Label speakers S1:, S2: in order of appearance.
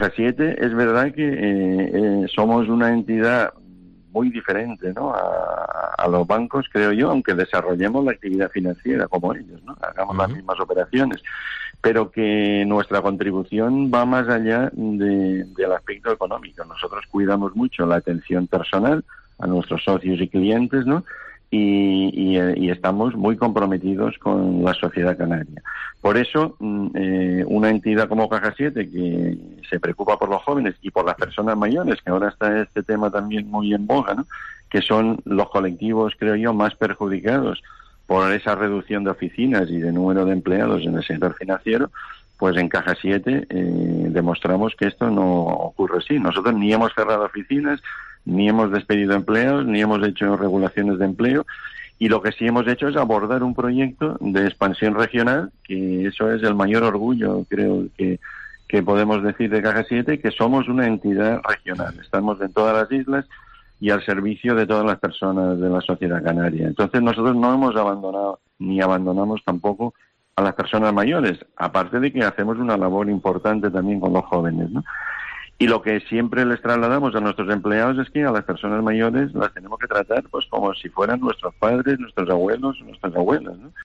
S1: Caja 7 es verdad que somos una entidad muy diferente, ¿no?, a los bancos, creo yo, aunque desarrollemos la actividad financiera como ellos, ¿no?, hagamos las mismas operaciones, pero que nuestra contribución va más allá del aspecto económico. Nosotros cuidamos mucho la atención personal a nuestros socios y clientes, ¿no?, y estamos muy comprometidos con la sociedad canaria. Por eso, una entidad como Caja 7, que se preocupa por los jóvenes y por las personas mayores, que ahora está este tema también muy en boga, ¿no?, que son los colectivos, creo yo, más perjudicados por esa reducción de oficinas y de número de empleados en el sector financiero, pues en Caja 7 demostramos que esto no ocurre así. Nosotros ni hemos cerrado oficinas, ni hemos despedido empleados, ni hemos hecho regulaciones de empleo, y lo que sí hemos hecho es abordar un proyecto de expansión regional, que eso es el mayor orgullo, creo que podemos decir de Caja 7, que somos una entidad regional. Estamos en todas las islas y al servicio de todas las personas de la sociedad canaria. Entonces nosotros no hemos abandonado, ni abandonamos tampoco a las personas mayores, aparte de que hacemos una labor importante también con los jóvenes, ¿no? Y lo que siempre les trasladamos a nuestros empleados es que a las personas mayores las tenemos que tratar pues como si fueran nuestros padres, nuestros abuelos, nuestras abuelas, ¿no?